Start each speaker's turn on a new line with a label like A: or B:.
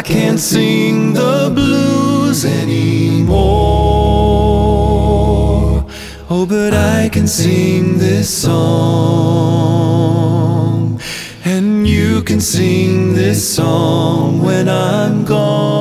A: can't sing the blues anymore. Oh, but I can sing this song, and you can sing this song when I'm gone.